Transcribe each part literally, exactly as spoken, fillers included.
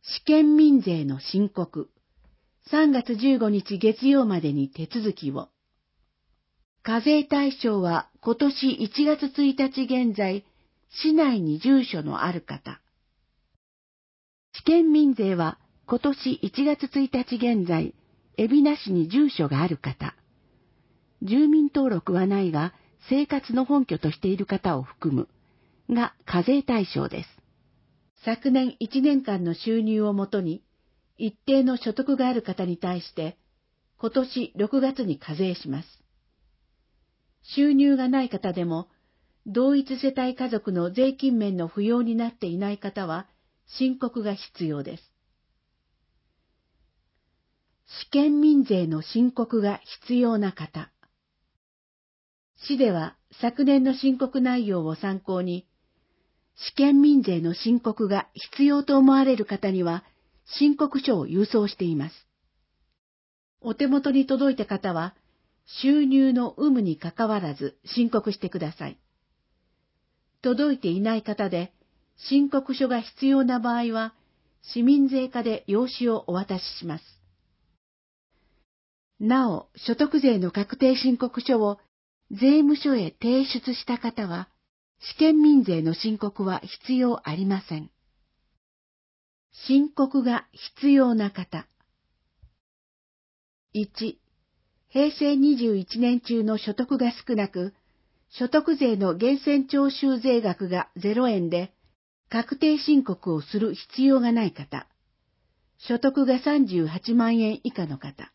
試験民税の申告、さんがつじゅうごにち月曜までに手続きを。課税対象は今年いちがつついたち現在、市内に住所のある方。試験民税は今年いちがつついたち現在、海老名市に住所がある方。住民登録はないが、生活の本拠としている方を含む、が課税対象です。昨年いちねんかんの収入をもとに、一定の所得がある方に対して、今年ろくがつに課税します。収入がない方でも、同一世帯家族の税金面の不要になっていない方は、申告が必要です。試験民税の申告が必要な方。市では昨年の申告内容を参考に、試験民税の申告が必要と思われる方には、申告書を郵送しています。お手元に届いた方は、収入の有無にかかわらず申告してください。届いていない方で、申告書が必要な場合は、市民税課で用紙をお渡しします。なお、所得税の確定申告書を税務署へ提出した方は、試験民税の申告は必要ありません。申告が必要な方。いち、へいせいにじゅういちねん中の所得が少なく、所得税の源泉徴収税額がゼロえんで、確定申告をする必要がない方。所得がさんじゅうはちまんえん以下の方。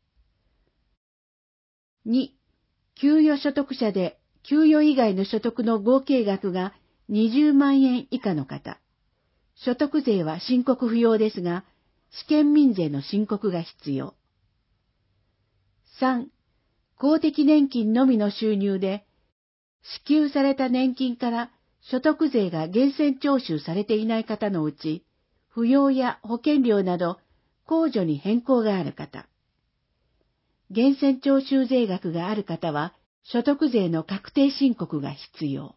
に、給与所得者で給与以外の所得の合計額がにじゅうまんえん以下の方。所得税は申告不要ですが、試験民税の申告が必要。さん、公的年金のみの収入で、支給された年金から所得税が源泉徴収されていない方のうち、扶養や保険料など控除に変更がある方。源泉徴収税額がある方は、所得税の確定申告が必要。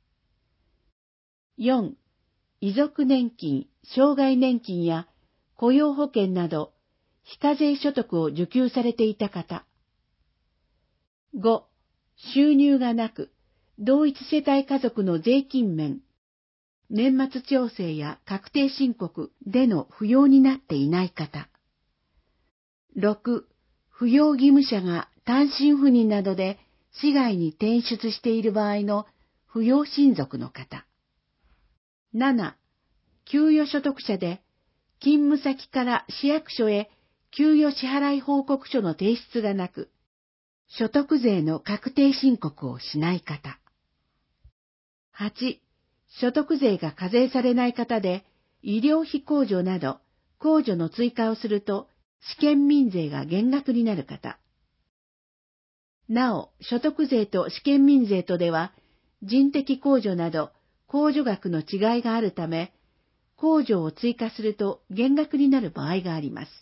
よん、遺族年金、障害年金や雇用保険など、非課税所得を受給されていた方。ご、収入がなく、同一世帯家族の税金面、年末調整や確定申告での不要になっていない方。ろく、扶養義務者が単身赴任などで市外に転出している場合の扶養親族の方。なな、給与所得者で勤務先から市役所へ給与支払い報告書の提出がなく、所得税の確定申告をしない方。はち、所得税が課税されない方で、医療費控除など、控除の追加をすると、試験民税が減額になる方。なお、所得税と試験民税とでは、人的控除など、控除額の違いがあるため、控除を追加すると減額になる場合があります。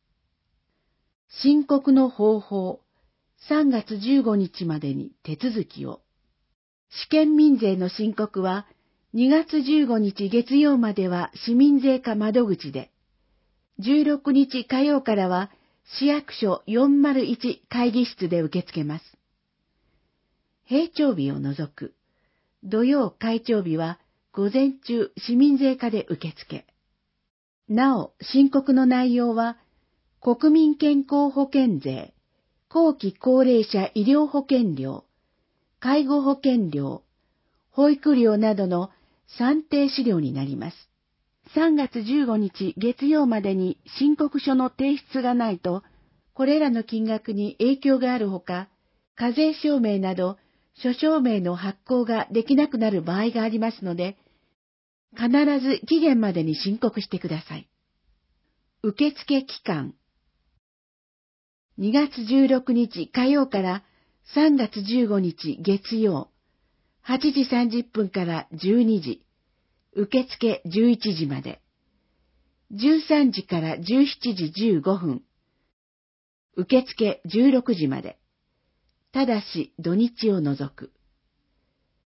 申告の方法、さんがつじゅうごにちまでに手続きを。試験民税の申告は、にがつじゅうごにち月曜までは市民税課窓口で、じゅうろくにち火曜からは市役所よんまるいち会議室で受け付けます。平帳日を除く、土曜開帳日は午前中市民税課で受付。なお、申告の内容は、国民健康保険税、後期高齢者医療保険料、介護保険料、保育料などの算定資料になります。さんがつじゅうごにち月曜までに申告書の提出がないと、これらの金額に影響があるほか、課税証明など諸証明の発行ができなくなる場合がありますので、必ず期限までに申告してください。受付期間。にがつじゅうろくにち火曜からさんがつじゅうごにち月曜、はちじさんじゅっぷんからじゅうにじ、受付じゅういちじまで、じゅうさんじからじゅうしちじじゅうごふん、受付じゅうろくじまで、ただし土日を除く。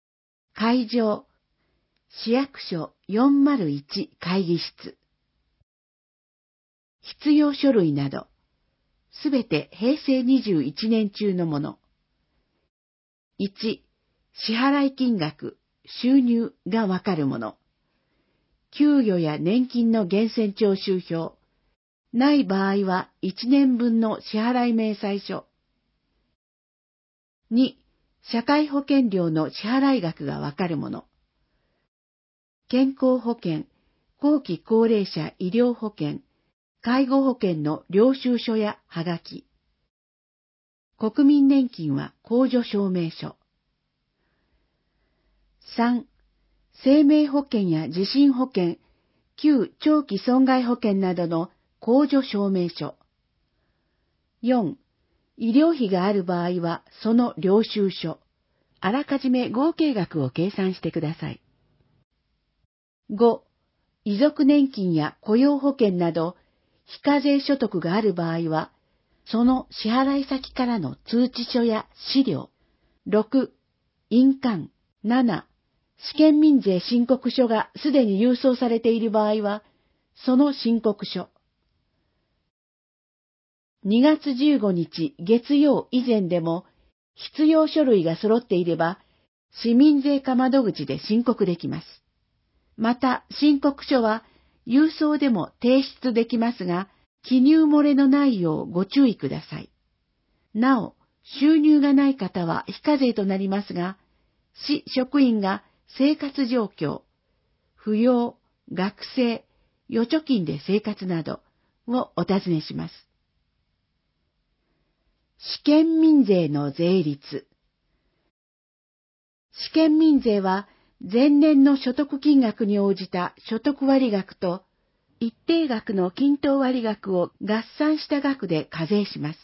会場、市役所よんまるいち会議室。 必要書類など、すべてへいせいにじゅういちねん中のもの。いち、支払い金額、収入がわかるもの。給与や年金の源泉徴収票。ない場合はいちねんぶんの支払い明細書。に、社会保険料の支払い額がわかるもの。健康保険、後期高齢者医療保険、介護保険の領収書やはがき。国民年金は控除証明書。さん、生命保険や地震保険、旧長期損害保険などの控除証明書。よん、医療費がある場合はその領収書。あらかじめ合計額を計算してください。ご、遺族年金や雇用保険など非課税所得がある場合は、その支払い先からの通知書や資料。ろく、印鑑。なな、試験民税申告書がすでに郵送されている場合は、その申告書。にがつじゅうごにち月曜以前でも必要書類が揃っていれば、市民税課窓口で申告できます。また、申告書は郵送でも提出できますが、記入漏れのないようご注意ください。なお、収入がない方は非課税となりますが、市職員が生活状況、扶養、学生、預貯金で生活などをお尋ねします。試験民税の税率。試験民税は前年の所得金額に応じた所得割額と一定額の均等割額を合算した額で課税します。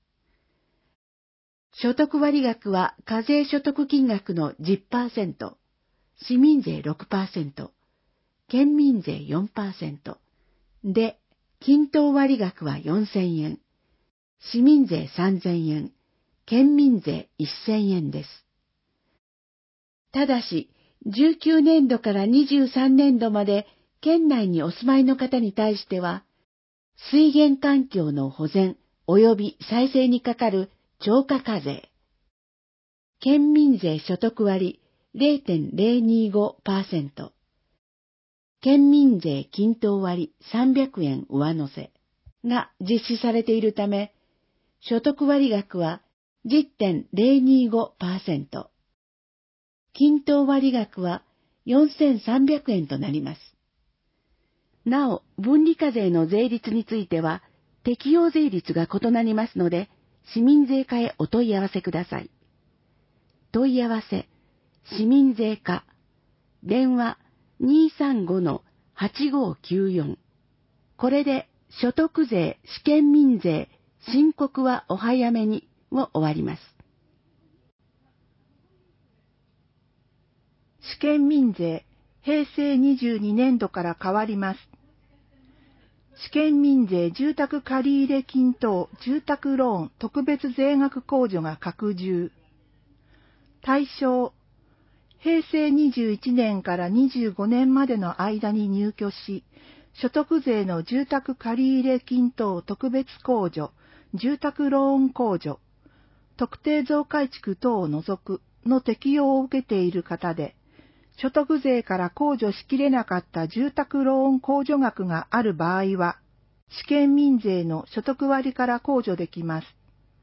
所得割額は課税所得金額の じゅっパーセント、市民税 ろくパーセント、県民税 よんパーセント、で、均等割額はよんせんえん、市民税さんぜんえん、県民税せんえんです。ただし、じゅうきゅうねんどからにじゅうさんねんどまで県内にお住まいの方に対しては、水源環境の保全及び再生にかかる超過課税、県民税所得割 れいてんれいにごパーセント、県民税均等割さんびゃくえん上乗せが実施されているため、所得割額は じゅってんれいにごパーセント、均等割額はよんせんさんびゃくえんとなります。なお、分離課税の税率については、適用税率が異なりますので、市民税課へお問い合わせください。問い合わせ、市民税課、電話 にーさんごのはちごーきゅうよん。これで、所得税、試験民税、申告はお早めにを終わります。 試験民税、へいせいにじゅうにねんどから変わります。試験民税住宅借入金等住宅ローン特別税額控除が拡充。対象、へいせいにじゅういちねんからにじゅうごねんまでの間に入居し、所得税の住宅借入金等特別控除、住宅ローン控除、特定増改築等を除くの適用を受けている方で、所得税から控除しきれなかった住宅ローン控除額がある場合は、試験民税の所得割から控除できます。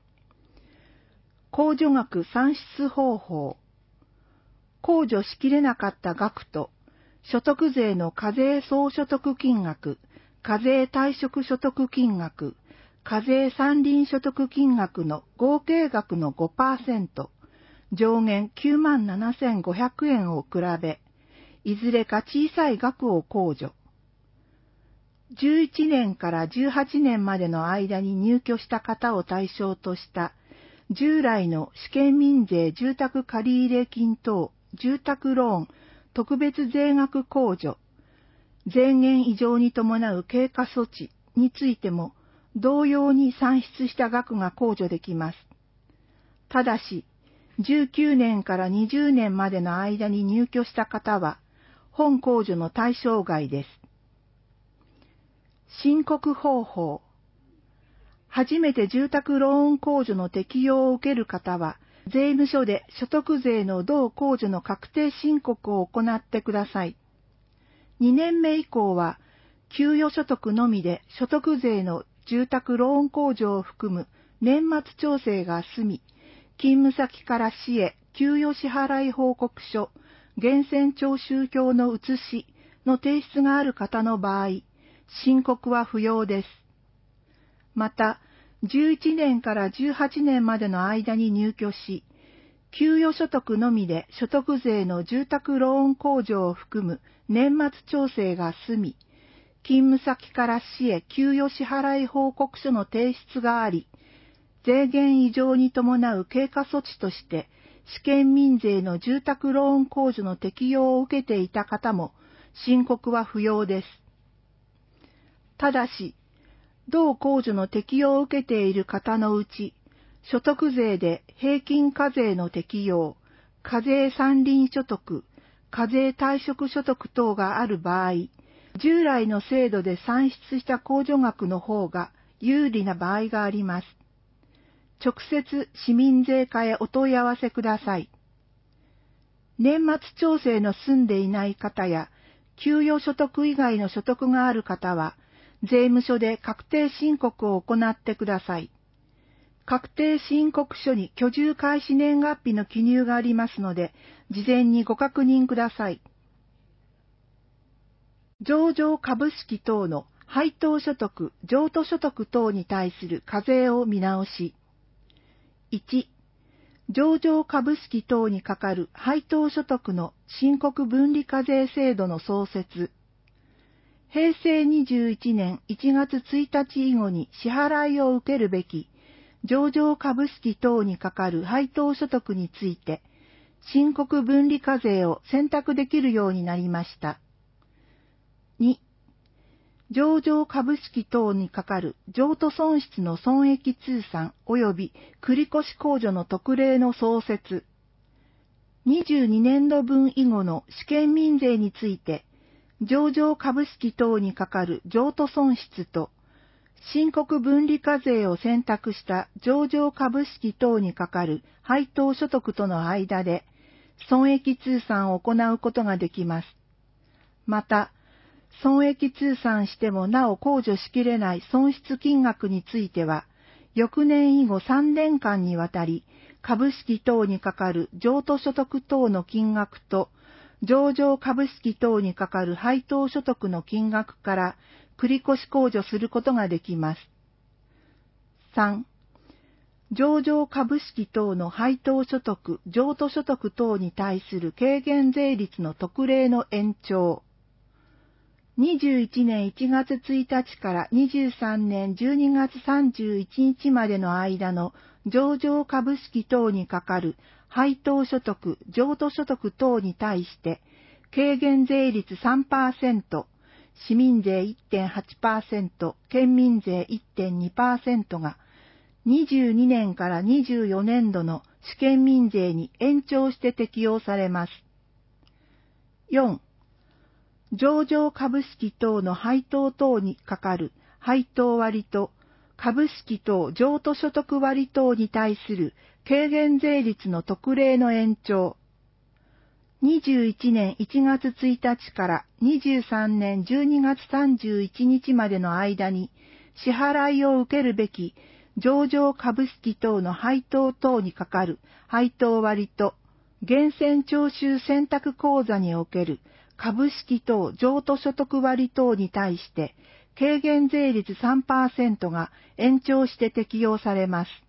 控除額算出方法。控除しきれなかった額と、所得税の課税総所得金額、課税退職所得金額、課税山林所得金額の合計額の ごパーセント、上限きゅうまんななせんごひゃくえんを比べ、いずれか小さい額を控除。じゅういちねんからじゅうはちねんまでの間に入居した方を対象とした従来の試験民税住宅借入金等住宅ローン特別税額控除、税減異常に伴う経過措置についても同様に算出した額が控除できます。ただし、じゅうきゅうねんからにじゅうねんまでの間に入居した方は、本控除の対象外です。 申告方法。初めて住宅ローン控除の適用を受ける方は、税務署で所得税の同控除の確定申告を行ってください。にねんめ以降は、給与所得のみで所得税の住宅ローン控除を含む年末調整が済み、勤務先から市へ給与支払い報告書、源泉徴収票の写しの提出がある方の場合、申告は不要です。また、じゅういちねんからじゅうはちねんまでの間に入居し、給与所得のみで所得税の住宅ローン控除を含む年末調整が済み、勤務先から市へ給与支払い報告書の提出があり、税減異常に伴う経過措置として、試験民税の住宅ローン控除の適用を受けていた方も、申告は不要です。ただし、同控除の適用を受けている方のうち、所得税で平均課税の適用、課税三輪所得、課税退職所得等がある場合、従来の制度で算出した控除額の方が有利な場合があります。直接市民税課へお問い合わせください。年末調整の済んでいない方や、給与所得以外の所得がある方は、税務署で確定申告を行ってください。確定申告書に居住開始年月日の記入がありますので、事前にご確認ください。上場株式等の配当所得、譲渡所得等に対する課税を見直し。いち、上場株式等にかかる配当所得の申告分離課税制度の創設。へいせいにじゅういちねんいちがつついたち以後に支払いを受けるべき上場株式等にかかる配当所得について、申告分離課税を選択できるようになりました。に、上場株式等にかかる譲渡損失の損益通算及び繰越控除の特例の創設。にじゅうにねんどぶん以後の試験民税について、上場株式等にかかる譲渡損失と、申告分離課税を選択した上場株式等にかかる配当所得との間で、損益通算を行うことができます。また、損益通算してもなお控除しきれない損失金額については、翌年以後さんねんかんにわたり、株式等にかかる譲渡所得等の金額と、上場株式等にかかる配当所得の金額から繰越控除することができます。さん、上場株式等の配当所得、譲渡所得等に対する軽減税率の特例の延長。にじゅういちねんいちがつついたちからにじゅうさんねんじゅうにがつさんじゅういちにちまでの間の上場株式等にかかる配当所得、譲渡所得等に対して、軽減税率 さんパーセント、市民税 いってんはちパーセント、県民税 いってんにパーセント が、にじゅうにねんからにじゅうよねんどの試験民税に延長して適用されます。よん、上場株式等の配当等にかかる配当割と、株式等譲渡所得割等に対する軽減税率の特例の延長。にじゅういちねんいちがつついたちからにじゅうさんねんじゅうにがつさんじゅういちにちまでの間に支払いを受けるべき上場株式等の配当等にかかる配当割と、源泉徴収選択口座における株式等譲渡所得割等に対して軽減税率 さんパーセント が延長して適用されます。